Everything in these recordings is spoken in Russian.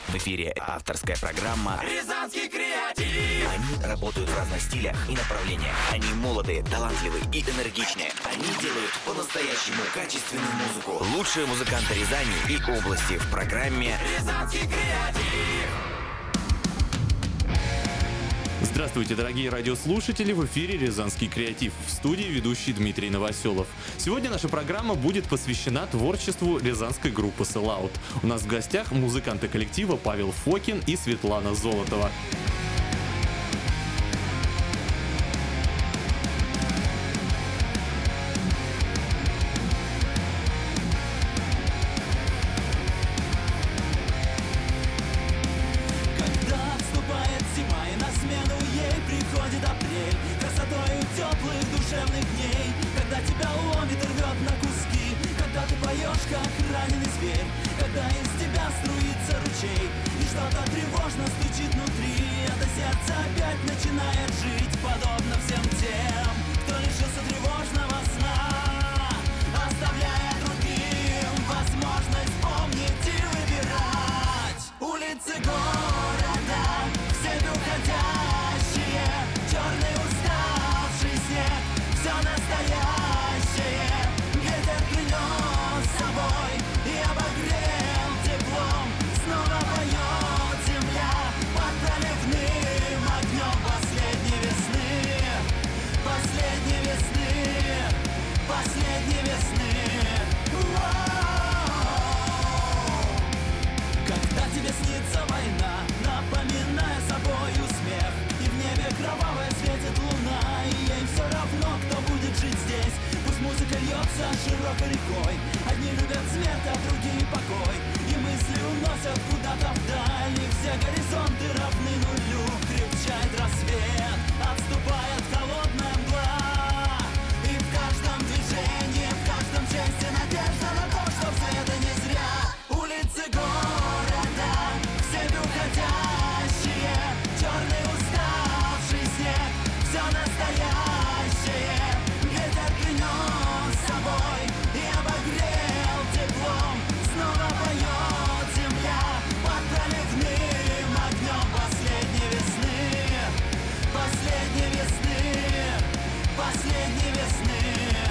В эфире авторская программа «Рязанский креатив». Они работают в разных стилях и направлениях. Они молоды, талантливы и энергичны. Они делают по-настоящему качественную музыку. Лучшие музыканты Рязани и области в программе «Рязанский креатив». Здравствуйте, дорогие радиослушатели! В эфире «Рязанский креатив». В студии ведущий Дмитрий Новоселов. Сегодня наша программа будет посвящена творчеству рязанской группы Sellout. У нас в гостях музыканты коллектива Павел Фокин и Светлана Золотова. Широкой рекой одни любят смерть, а другие покой. И мысли уносят куда-то вдаль, и все горизонты равны нулю. Крепчает рассвет, отступает холодная мгла. И в каждом движении, в каждом жесте надежда на то, что все это не зря. Улицы города, в степь уходящие, черный уставший снег, все настоящее. Ветер принес с собой и обогрел теплом. Снова поет земля под проливным огнем последней весны. Последней весны, последней весны.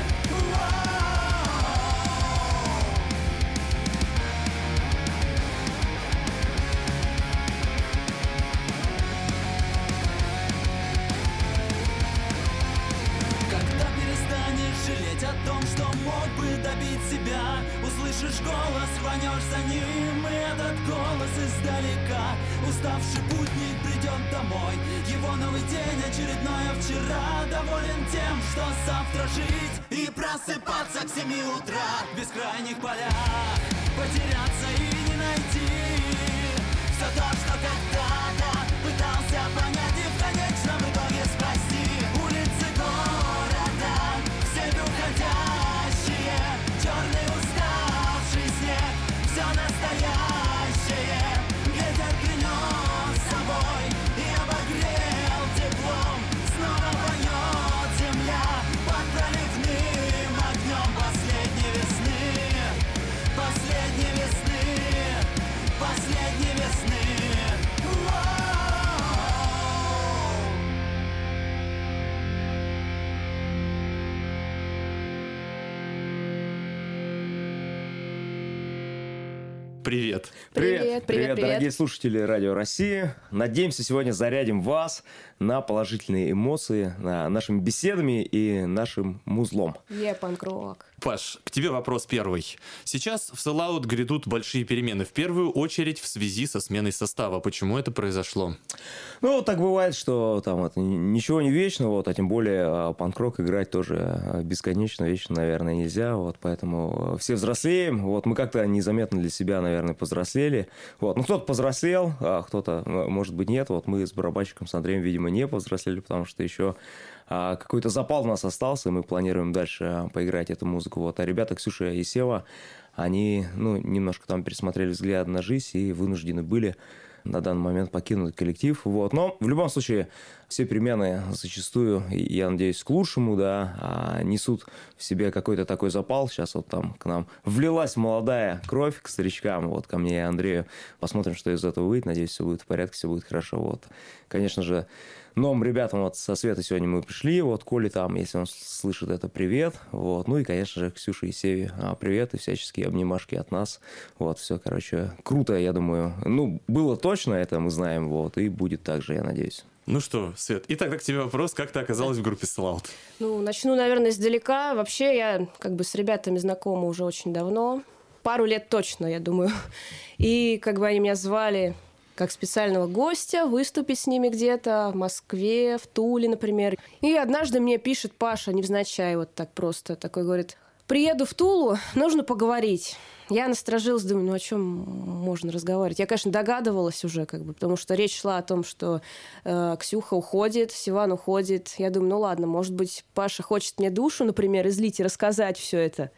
Когда перестанешь жалеть о том, что мог бы добить себя, услышишь голос, рванешь за ним, и этот голос издалека. Уставший путник придет домой, его новый день, очередное вчера. Доволен тем, что завтра жить и просыпаться к 7 утра. В бескрайних полях потеряться и не найти все то, что когда-то пытался понять, и в конечном итоге спасти. Улицы города, все уходящие, черный уставший снег, все настоящее. Ветер принес с собой и обогрел теплом. Снова поет земля под проливным огнем последней весны. Последней весны, последней весны. Привет! Привет, дорогие слушатели Радио России. Надеемся, сегодня зарядим вас на положительные эмоции, нашими беседами и нашим музлом. Панк-рок. Паш, к тебе вопрос первый. Сейчас в Sellout грядут большие перемены, в первую очередь в связи со сменой состава. Почему это произошло? Ну, так бывает, что там это ничего не вечно, вот, а тем более панк-рок играть тоже бесконечно, вечно, наверное, нельзя. Вот, поэтому все взрослеем. Вот, мы как-то незаметно для себя, наверное, повзрослели. Вот, ну, кто-то повзрослел, а кто-то, может быть, нет. Вот мы с барабанщиком, с Андреем, видимо, не повзрослели, потому что еще какой-то запал у нас остался, и мы планируем дальше поиграть эту музыку. Вот. А ребята, Ксюша и Сева, они немножко там пересмотрели взгляд на жизнь и вынуждены были на данный момент покинуть коллектив. Вот. Но в любом случае все перемены зачастую, я надеюсь, к лучшему, да, несут в себе какой-то такой запал. Сейчас вот там к нам влилась молодая кровь к старичкам, вот ко мне и Андрею. Посмотрим, что из этого выйдет. Надеюсь, все будет в порядке, все будет хорошо. Вот. Конечно же, новым ребятам вот со Светой сегодня мы пришли. Вот Коля там, если он слышит это, привет. Вот. Ну и, конечно же, Ксюше и Севе привет и всяческие обнимашки от нас. Вот, все, короче, круто, я думаю. Ну, было точно, это мы знаем, вот, и будет так же, я надеюсь. Ну что, Свет, и тогда к тебе вопрос, как ты оказалась в группе Sellout? Ну, начну, наверное, издалека. Вообще, я как бы с ребятами знакома уже очень давно. Пару лет точно, я думаю. И как бы они меня звали как специального гостя выступить с ними где-то в Москве, в Туле, например. И однажды мне пишет Паша, невзначай, вот так просто, такой говорит: приеду в Тулу, нужно поговорить. Я насторожилась, думаю, ну о чем можно разговаривать? Я, конечно, догадывалась уже, как бы, потому что речь шла о том, что Ксюха уходит, Сиван уходит. Я думаю, ну ладно, может быть, Паша хочет мне душу, например, излить и рассказать все это.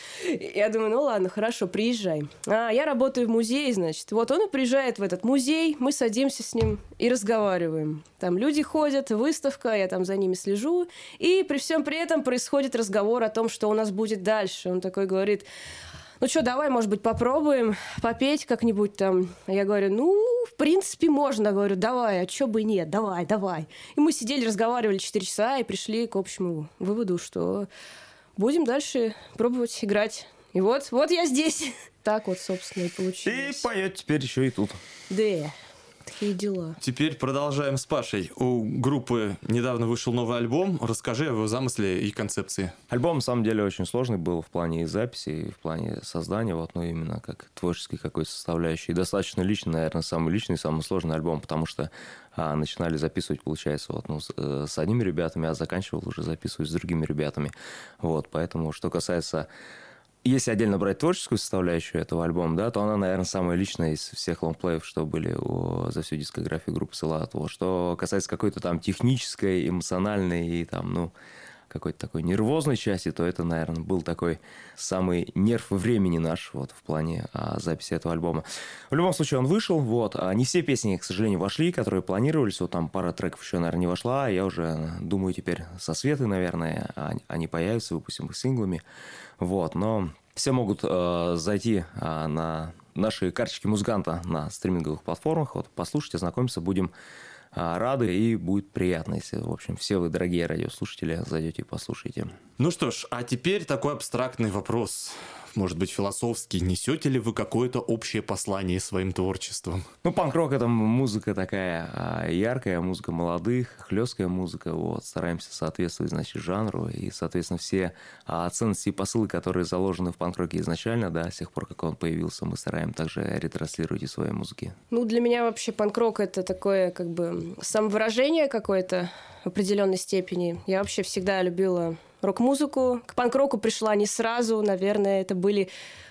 Я думаю, ну ладно, хорошо, приезжай. Я работаю в музее, значит. Вот он и приезжает в этот музей, мы садимся с ним и разговариваем. Там люди ходят, выставка, я там за ними слежу. И при всем при этом происходит разговор о том, что у нас будет дальше. Он такой говорит: ну что, давай, может быть, попробуем попеть как-нибудь там. Я говорю, ну, в принципе, можно. Говорю, давай, а чё бы и нет, давай. И мы сидели, разговаривали 4 часа и пришли к общему выводу, что будем дальше пробовать играть. И вот я здесь. Так вот, собственно, и получилось. И поет теперь еще и тут. Да, такие дела. Теперь продолжаем с Пашей. У группы недавно вышел новый альбом. Расскажи о его замысле и концепции. Альбом, на самом деле, очень сложный был в плане записи и в плане создания, вот, ну, именно как творческой какой-то составляющей. И достаточно личный, наверное, самый личный, самый сложный альбом, потому что начинали записывать, получается, вот, ну, с одними ребятами, а заканчивал уже записывать с другими ребятами. Вот, поэтому, что касается... Если отдельно брать творческую составляющую этого альбома, да, то она, наверное, самая личная из всех лонгплеев, что были за всю дискографию группы Sellout. Вот. Что касается какой-то там технической, эмоциональной и там, ну, какой-то такой нервозной части, то это, наверное, был такой самый нерв времени наш вот, в плане записи этого альбома. В любом случае он вышел, вот. Не все песни, к сожалению, вошли, которые планировались, вот там пара треков еще, наверное, не вошла. Я уже думаю теперь со Светой, наверное, они появятся, выпустим их синглами. Вот, но все могут зайти на наши карточки музыканта на стриминговых платформах, вот, послушать, ознакомиться, будем рады, и будет приятно, если, в общем, все вы, дорогие радиослушатели, зайдете и послушаете. Ну что ж, а теперь такой абстрактный вопрос. Может быть, философский. Несете ли вы какое-то общее послание своим творчеством? Ну, панк-рок — это музыка такая яркая, музыка молодых, хлесткая музыка. Вот. Стараемся соответствовать, значит, жанру. И, соответственно, все ценности и посылы, которые заложены в панк-роке изначально, да, с тех пор, как он появился, мы стараемся также ретранслировать и в своей музыке. Ну, для меня вообще панк-рок — это такое, как бы, самовыражение какое-то в определенной степени. Я вообще всегда любила рок-музыку. К панк-року пришла не сразу, наверное, это были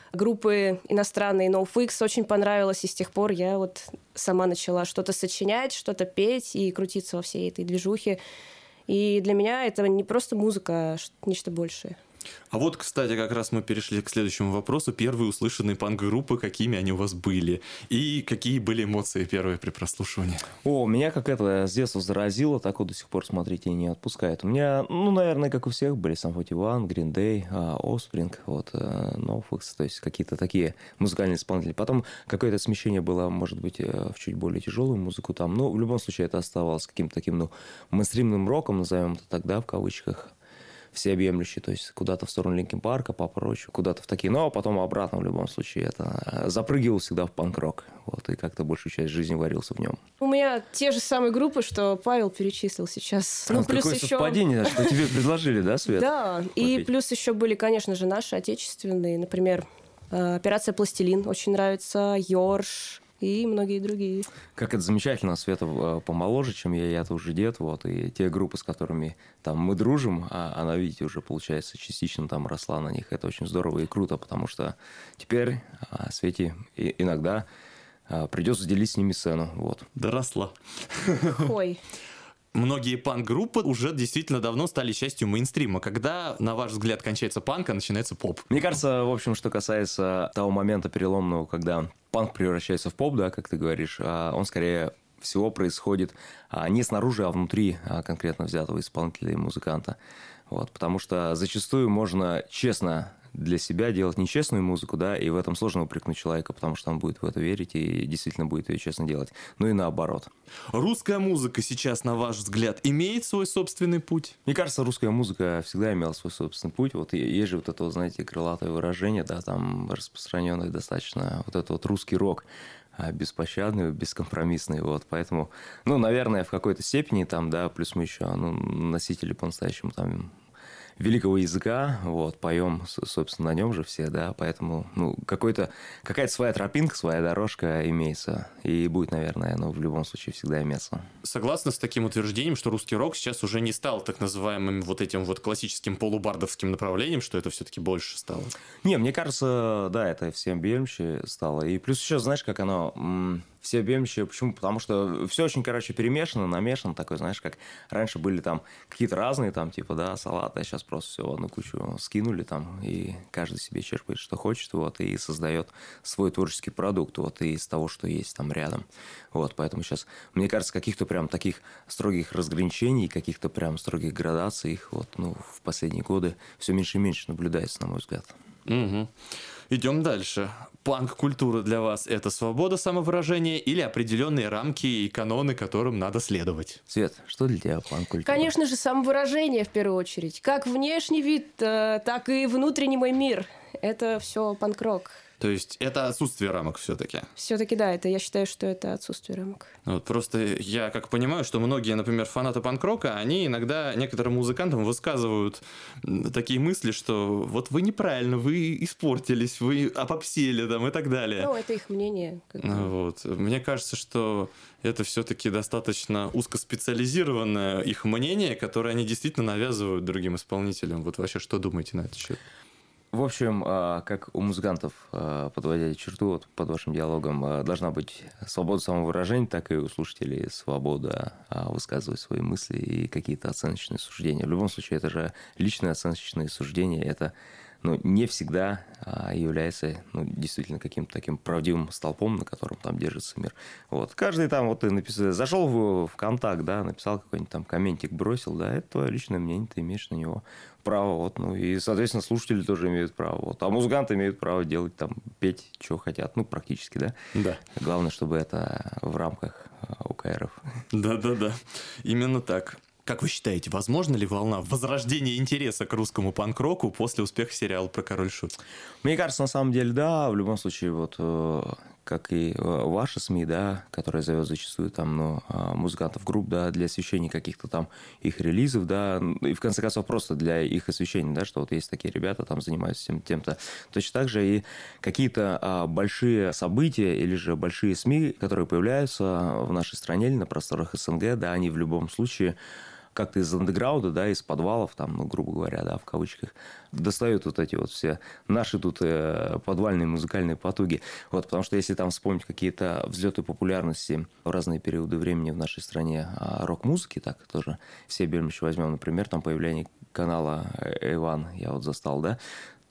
группы иностранные, NoFX очень понравилось, и с тех пор я вот сама начала что-то сочинять, что-то петь и крутиться во всей этой движухе. И для меня это не просто музыка, а нечто большее. А вот, кстати, как раз мы перешли к следующему вопросу. Первые услышанные панк-группы, какими они у вас были? И какие были эмоции первые при прослушивании? Меня как это с детства заразило, так вот до сих пор, смотрите, и не отпускает. У меня, ну, наверное, как у всех, были Sum 41, Green Day, Offspring, вот, NoFX, то есть какие-то такие музыкальные исполнители. Потом какое-то смещение было, может быть, в чуть более тяжелую музыку там. Но в любом случае это оставалось каким-то таким, ну, мейнстримным роком, назовем это тогда, в кавычках, всеобъемлющий, то есть куда-то в сторону Линкин Парка, попрочу, куда-то в такие, но потом обратно в любом случае это запрыгивал всегда в панк-рок, вот, и как-то большую часть жизни варился в нем. У меня те же самые группы, что Павел перечислил сейчас. Ну, плюс какое еще... совпадение, что тебе предложили, да, Свет? Да, и плюс еще были, конечно же, наши отечественные, например, «Операция Пластилин» очень нравится, «Йорш», и многие другие. Как это замечательно, Света помоложе, чем я-то уже дед, вот, и те группы, с которыми там мы дружим, она, видите, уже, получается, частично там росла на них, это очень здорово и круто, потому что теперь Свете иногда придется делить с ними сцену, вот. Доросла. Ой. многие панк-группы уже действительно давно стали частью мейнстрима. Когда, на ваш взгляд, кончается панк, а начинается поп? Мне кажется, в общем, что касается того момента переломного, когда панк превращается в поп, да, как ты говоришь, он скорее всего происходит не снаружи, а внутри конкретно взятого исполнителя и музыканта. Вот, потому что зачастую можно честно для себя делать нечестную музыку, да, и в этом сложно упрекнуть человека, потому что он будет в это верить и действительно будет ее честно делать. Ну и наоборот. Русская музыка сейчас, на ваш взгляд, имеет свой собственный путь? Мне кажется, русская музыка всегда имела свой собственный путь. Вот есть же вот это, знаете, крылатое выражение, да, там распространенное достаточно, вот это вот русский рок, беспощадный, бескомпромиссный, вот, поэтому, ну, наверное, в какой-то степени там, да, плюс мы еще, ну, носители по-настоящему там великого языка, вот, поем, собственно, на нем же все, да, поэтому, ну, какая-то своя тропинка, своя дорожка имеется, и будет, наверное, ну, в любом случае всегда иметься. Согласна с таким утверждением, что русский рок сейчас уже не стал так называемым вот этим вот классическим полубардовским направлением, что это все-таки больше стало? Не, мне кажется, да, это всеобъемлюще стало, и плюс еще, знаешь, как оно... Всеобъемлющее. Почему? Потому что все очень, короче, перемешано, намешано. Такой, знаешь, как раньше были там какие-то разные, там, типа, да, салаты, а сейчас просто все в одну кучу скинули там, и каждый себе черпает, что хочет, вот, и создает свой творческий продукт, вот, из того, что есть там рядом. Вот, поэтому сейчас, мне кажется, каких-то прям таких строгих разграничений, каких-то прям строгих градаций, их вот, ну, в последние годы все меньше и меньше наблюдается, на мой взгляд. Угу. Идем дальше. Панк-культура для вас – это свобода самовыражения или определенные рамки и каноны, которым надо следовать? Свет, что для тебя панк-культура? Конечно же, самовыражение в первую очередь. Как внешний вид, так и внутренний мой мир. Это все панк-рок. То есть это отсутствие рамок все-таки? Все-таки да, я считаю, что это отсутствие рамок. Вот просто я как понимаю, что многие, например, фанаты панк-рока, они иногда некоторым музыкантам высказывают такие мысли, что вот вы неправильно, вы испортились, вы опопсели там и так далее. Ну, это их мнение. Вот. Мне кажется, что это все-таки достаточно узкоспециализированное их мнение, которое они действительно навязывают другим исполнителям. Вот вообще что думаете на этот счет? В общем, как у музыкантов, подводя черту вот под вашим диалогом, должна быть свобода самовыражения, так и у слушателей свобода высказывать свои мысли и какие-то оценочные суждения. В любом случае, это же личные оценочные суждения, это не всегда является действительно каким-то таким правдивым столпом, на котором там держится мир. Вот. Каждый там, вот ты написал, зашел в ВКонтакт, да, написал какой-нибудь там комментик, бросил, да, это твое личное мнение, ты имеешь на него право, вот, и, соответственно, слушатели тоже имеют право, вот, а музыканты имеют право делать там, петь, что хотят, практически, да? Да. Главное, чтобы это в рамках УКРов. Да, именно так. Как вы считаете, возможно ли волна возрождения интереса к русскому панк-року после успеха сериала про Король и Шут? Мне кажется, на самом деле, да. В любом случае, вот как и ваши СМИ, да, которые зовет зачастую там, музыкантов групп, да, для освещения каких-то там их релизов, да, и в конце концов просто для их освещения, да, что вот есть такие ребята, там занимаются тем-то. Точно так же и какие-то большие события или же большие СМИ, которые появляются в нашей стране или на просторах СНГ, да, они в любом случае как-то из андеграунда, да, из подвалов, там, грубо говоря, да, в кавычках, достают вот эти вот все наши тут подвальные музыкальные потуги. Вот, потому что если там вспомнить какие-то взлеты популярности в разные периоды времени в нашей стране рок-музыки, так тоже все бельмища возьмем, например, там появление канала Иван, я вот застал, да,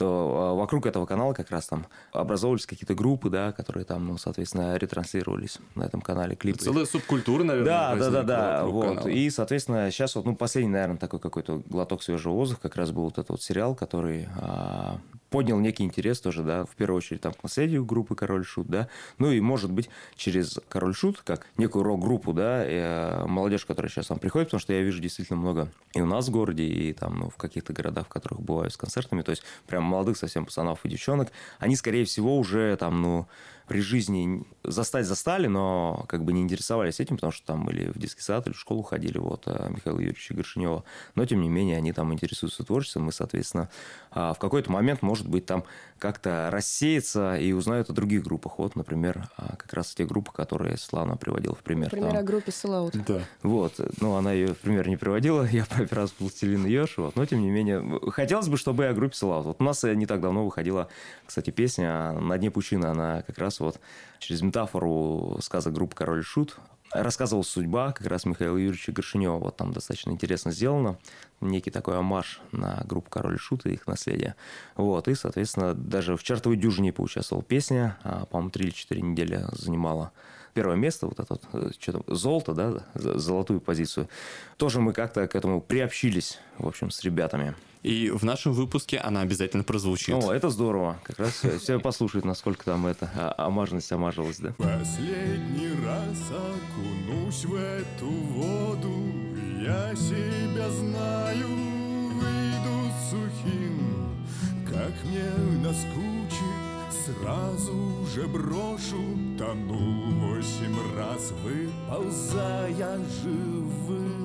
то вокруг этого канала как раз там образовывались какие-то группы, да, которые там, соответственно, ретранслировались на этом канале, клипы. Целая субкультура, наверное. Да. Вот. И, соответственно, сейчас вот, последний, наверное, такой какой-то глоток свежего воздуха как раз был вот этот вот сериал, который поднял некий интерес тоже, да, в первую очередь там к наследию группы Король и Шут, да, и, может быть, через Король и Шут, как некую рок-группу, да, молодежь, которая сейчас там приходит, потому что я вижу действительно много и у нас в городе, и там, в каких-то городах, в которых бываю с концертами, то есть прям молодых совсем пацанов и девчонок, они, скорее всего, уже там, при жизни застали, но как бы не интересовались этим, потому что там или в детский сад, или в школу ходили, вот, Михаила Юрьевича Горшинева. Но, тем не менее, они там интересуются творчеством, и, соответственно, в какой-то момент, может быть, там как-то рассеяться и узнают о других группах. Вот, например, как раз те группы, которые Светлана приводила в пример. Например, о группе Sellout. Да. Вот, она ее в пример не приводила, я про операцию «Пластилин и еж», вот, но, тем не менее, хотелось бы, чтобы и о группе Sellout. Вот у нас не так давно выходила, кстати, песня «На дне пучины», она как раз вот через метафору сказок группы «Король и Шут», рассказывал «Судьба» как раз Михаила Юрьевича Горшенева. Вот там достаточно интересно сделано. Некий такой омаж на группу «Король и Шут» и их наследие. Вот. И, соответственно, даже в чартовой дюжине поучаствовала песня. По-моему, 3 или 4 недели занимала первое место, вот это вот, что-то золото, да, золотую позицию. Тоже мы как-то к этому приобщились, в общем, с ребятами. И в нашем выпуске она обязательно прозвучит. О, это здорово. Как раз все послушают, насколько там это омажность омажилась, да? Последний раз окунусь в эту воду, я себя знаю, выйду сухим. Как мне наскучит, сразу же брошу, тону 8 раз, выползая живым.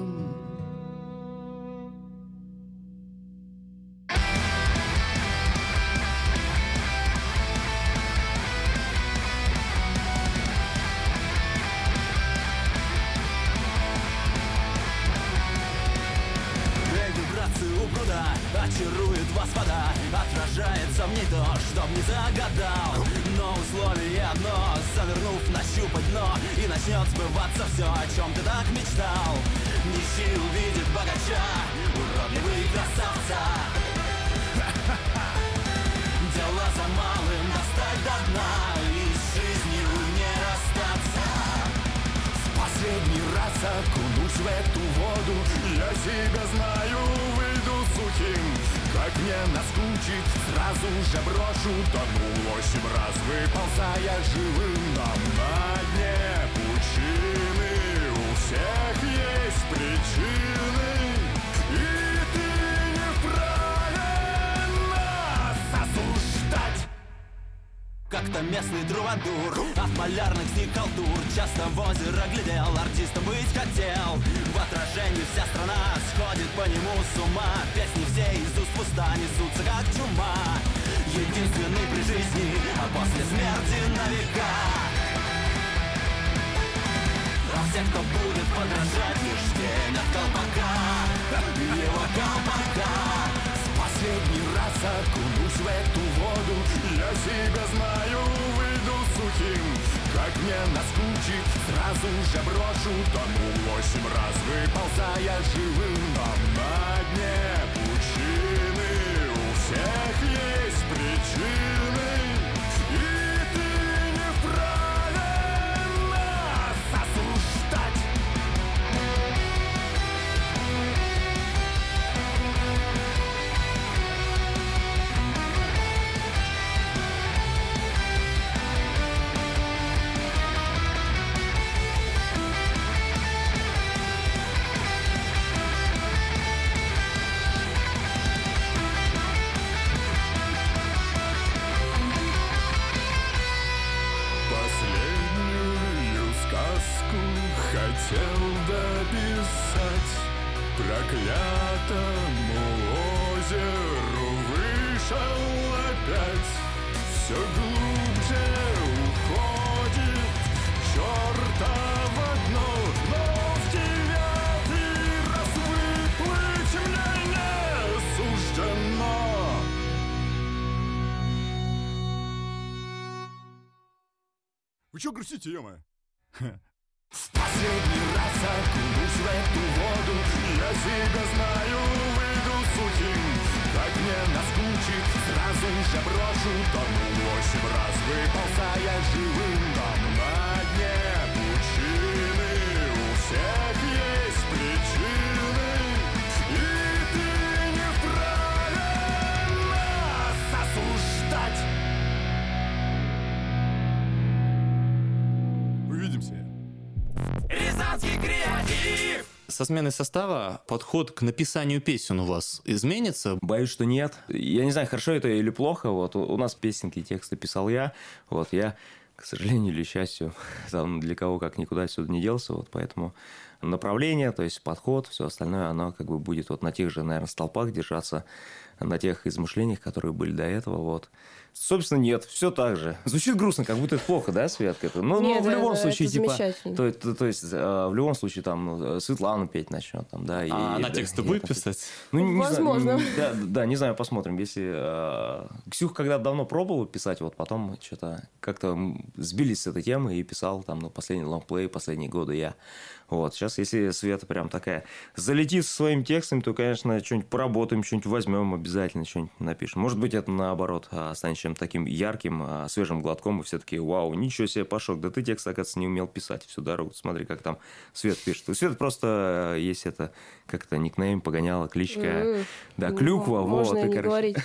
Очарует вас вода, отражается в ней то, чтоб не загадал. Но условие одно, завернув, нащупать дно, и начнет сбываться все, о чем ты так мечтал. Нищий увидит богача, уродливый красавца. Дело за малым, достать до дна и с жизнью не расстаться. В последний раз окунусь в эту воду, я себя знаю, выйду сухим. Как мне наскучит, сразу же брошу, тону 8 раз, выползая живым. Нам на дне пучины, у всех есть причины, и ты не вправе нас осуждать. Как-то местный трубадур от малярных с них халтур часто в озеро глядел, артистом быть хотел. В отражении вся страна сходит по нему с ума. Песни все из уст в уста несутся как чума. Единственный при жизни, а после смерти на века. А все, кто будет подражать, лишь тень от колпака, его колпака. Последний раз окунусь в эту воду, я себя знаю, выйду сухим. Как мне наскучит, сразу же брошу, тону 8 раз, выползая живым. Нам на дне пучины, у всех есть причины, и ты не вправе нас осуждать. Хотел дописать проклятому озеру, вышел опять, все глубже уходит чертово дно, но в 9-й раз выплыть мне не суждено. Вы чё грустите, ё-моё? В последний раз окунусь в эту воду, я себя знаю, выйду сухим. Как мне наскучит, сразу же брошу, тону 8 раз, выползая живым. Там на дне пучины, у всех есть причины, и ты не вправе нас осуждать. Увидимся. Рязанский креатив! Со сменой состава подход к написанию песен у вас изменится? Боюсь, что нет. Я не знаю, хорошо это или плохо. Вот у нас песенки и тексты писал я. Вот я, к сожалению или счастью, там для кого как никуда отсюда не делся. Вот поэтому направление, то есть подход, все остальное, оно как бы будет вот на тех же, наверное, столпах держаться, на тех измышлениях, которые были до этого, вот. Собственно, нет, все так же. Звучит грустно, как будто это плохо, да, Светка? Но Нет, в любом случае, это типа, замечательно. то есть, в любом случае, там, Светлана петь начнет, там, да. Она тексты будет там, писать? Ну, не Возможно. знаю, да, не знаю, посмотрим. Если Ксюха когда-то давно пробовала писать, вот потом что-то как-то сбились с этой темы и писал там, последний лонгплей, последние годы я. Вот, сейчас, если Света прям такая залетит со своим текстом, то, конечно, что-нибудь поработаем, что-нибудь возьмем обязательно, что-нибудь напишем. Может быть, это наоборот станет чем-то таким ярким, свежим глотком, и все таки вау, ничего себе, Пашок, да ты текст, оказывается, не умел писать всю дорогу. Смотри, как там Свет пишет. У Света просто есть это, как-то никнейм, погоняла, кличка. Да, Клюква, можно вот. не говорить.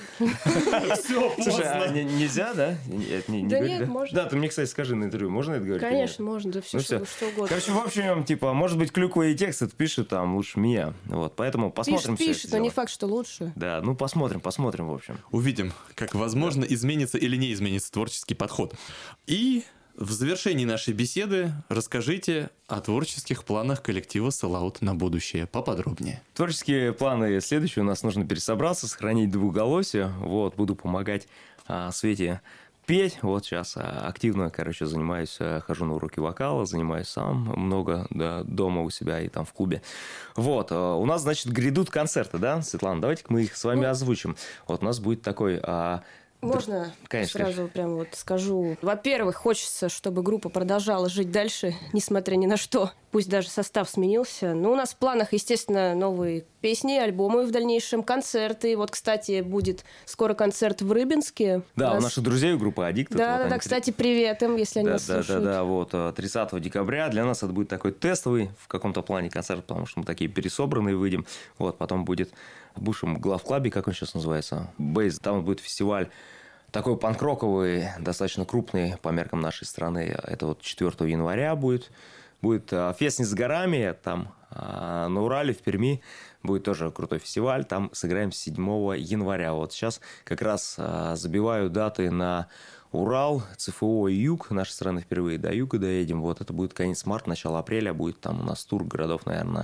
Все, Слушай, а нельзя, да? Да нет, можно. Да, ты мне, кстати, скажи на интервью, можно это говорить? Конечно, можно, да все, Ну, всё. что угодно. Короче, в общем, типа, может быть, Клюква и текст это пишет там лучше меня. Вот, поэтому посмотрим. всё это Пишет, но не дело. факт, что лучше. Да, ну посмотрим, в общем. Увидим, как, возможно, изменится или не изменится творческий подход. И в завершении нашей беседы расскажите о творческих планах коллектива Sellout на будущее поподробнее. Творческие планы следующие. У нас нужно пересобраться, сохранить двуголосие. Вот, буду помогать Свете петь. Вот сейчас активно, занимаюсь, хожу на уроки вокала, занимаюсь сам много, да, дома у себя и там в клубе. Вот, у нас, значит, грядут концерты, да, Светлана? Давайте-ка мы их с вами озвучим. Вот у нас будет такой... Можно Конечно, сразу прям вот скажу. Во-первых, хочется, чтобы группа продолжала жить дальше, несмотря ни на что. Пусть даже состав сменился. Но у нас в планах, естественно, новые песни, альбомы в дальнейшем, концерты. Вот, кстати, будет скоро концерт в Рыбинске. Да, у наших друзей группа Addicted. Да, кстати, привет им, если они нас слушают. Да, вот 30 декабря. Для нас это будет такой тестовый в каком-то плане концерт, потому что мы такие пересобранные выйдем. Вот, потом будет в бывшем главклабе, как он сейчас называется, Бейс. Там будет фестиваль такой панк-роковый, достаточно крупный по меркам нашей страны. Это вот 4 января будет. Будет фест «Не с горами», там на Урале, в Перми. Будет тоже крутой фестиваль. Там сыграем 7 января. Вот сейчас как раз забиваю даты на Урал, ЦФО и Юг. Нашей страны впервые до Юга доедем. Вот это будет конец марта, начало апреля. Будет там у нас тур городов, наверное,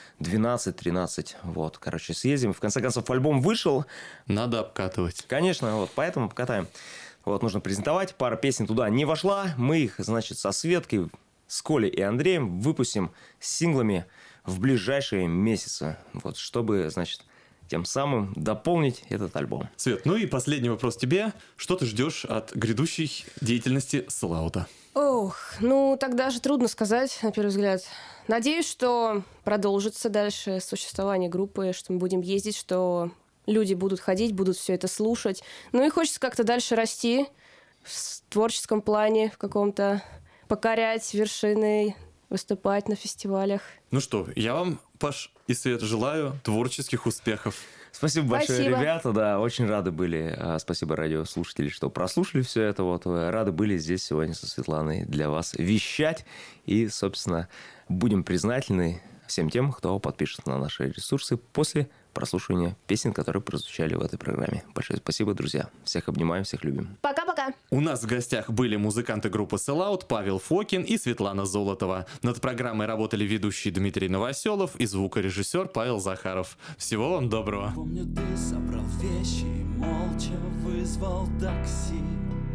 12-13. Вот, съездим. В конце концов, альбом вышел. Надо обкатывать. Конечно, вот, поэтому покатаем. Вот, нужно презентовать. Пара песен туда не вошла. Мы их, значит, со Светкой, с Колей и Андреем выпустим синглами в ближайшие месяцы. Вот, чтобы, значит, тем самым дополнить этот альбом. Свет, ну и последний вопрос тебе. Что ты ждешь от грядущей деятельности Sellout? Ох, ну тогда же трудно сказать, на первый взгляд. Надеюсь, что продолжится дальше существование группы, что мы будем ездить, что люди будут ходить, будут все это слушать. Ну и хочется как-то дальше расти в творческом плане, в каком-то покорять вершины, выступать на фестивалях. Ну что, я вам, Паш и Свет, желаю творческих успехов. Спасибо большое, Спасибо. ребята. Да, очень рады были. Спасибо, радиослушатели, что прослушали все это. Вот, рады были здесь сегодня со Светланой для вас вещать. И, собственно, будем признательны всем тем, кто подпишется на наши ресурсы после прослушивания песен, которые прозвучали в этой программе. Большое спасибо, друзья. Всех обнимаем, всех любим. Пока-пока! У нас в гостях были музыканты группы Sellout Павел Фокин и Светлана Золотова. Над программой работали ведущий Дмитрий Новоселов и звукорежиссер Павел Захаров. Всего вам доброго. Помню, ты собрал вещи и молча вызвал такси.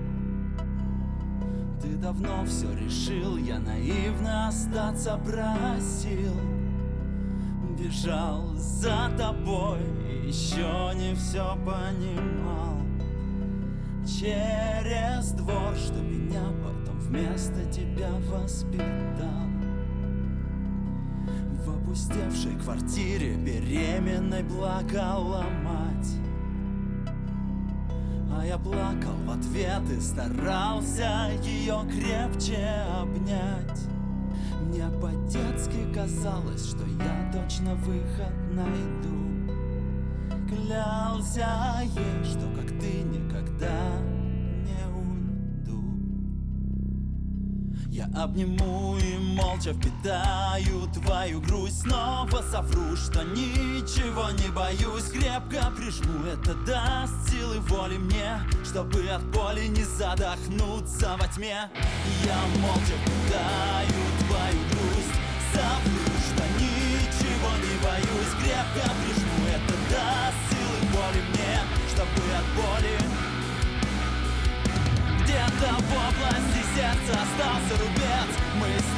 Ты давно все решил, я наивно остаться просил. Бежал за тобой, еще не все понимал. Через двор, что меня потом вместо тебя воспитал. В опустевшей квартире беременной плакала мать. А я плакал в ответ и старался ее крепче обнять. Мне по-детски казалось, что я точно выход найду. Клялся ей, что как ты никогда не уйду. Я обниму и молча впитаю твою грусть. Снова совру, что ничего не боюсь. Крепко прижму, это даст силы воли мне, чтобы от боли не задохнуться во тьме. Я молча впитаю твою грусть. Совру, что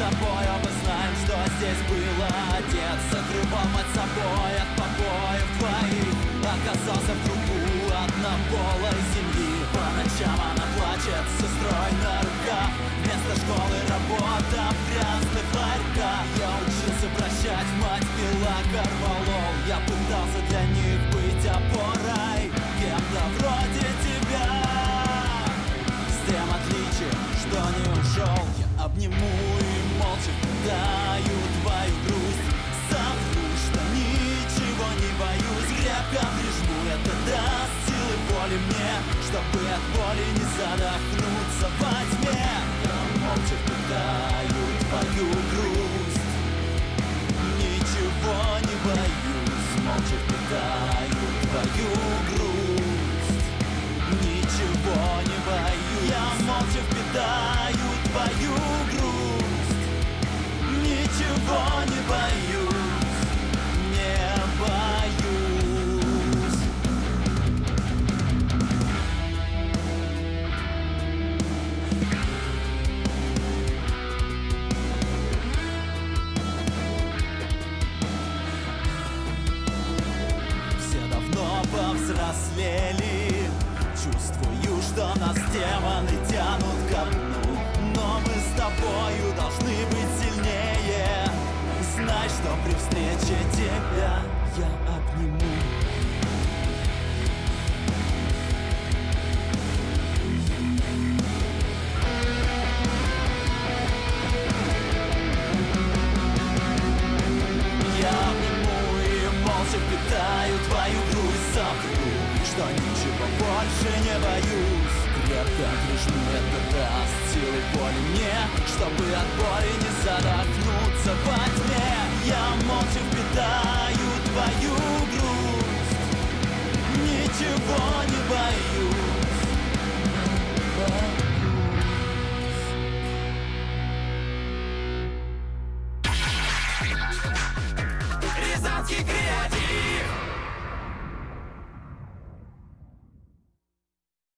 тобой оба знаем, что здесь было. Отец закрывал мать собой от побоев твоих. Оказался в кругу однополой семьи. По ночам она плачет с сестрой на руках. Вместо школы работа в грязных ларьках. Я учился прощать, мать пила корвалол. Я пытался для них быть опорой, кем-то вроде тебя, с тем отличием, что не ушел. Я обниму и молча впитаю твою грусть. Совру, что ничего не боюсь. Крепко прижму, это даст силы воли мне, чтобы от боли не задохнуться во тьме. Я молча впитаю твою грусть. Ничего не боюсь, молча впитаю твою грусть. Ничего не боюсь, я молча впитаю твою грусть. Ничего не боюсь, не боюсь. Все давно повзрослели. Чувствую, что нас демоны тянут ко дну. Но мы с тобою должны быть сильнее. Знай, что при встрече тебя я обниму. Я обниму и молча впитаю твою грусть. Совру, что ничего больше не боюсь. Крепко прижму, это даст силы воли мне, чтобы от боли не задохнуться во тьме. Я молча впитаю твою